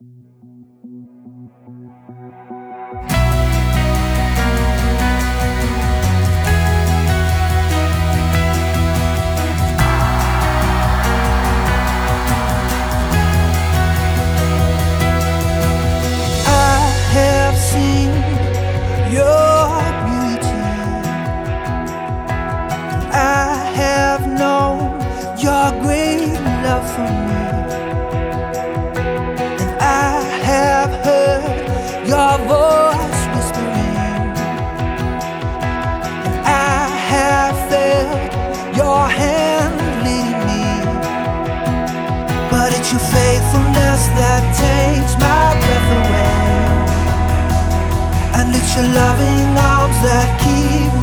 Your great love for me, and I have heard your voice whispering, and I have felt your hand leading me. But it's your faithfulness that takes my breath away, and it's your loving arms that keep me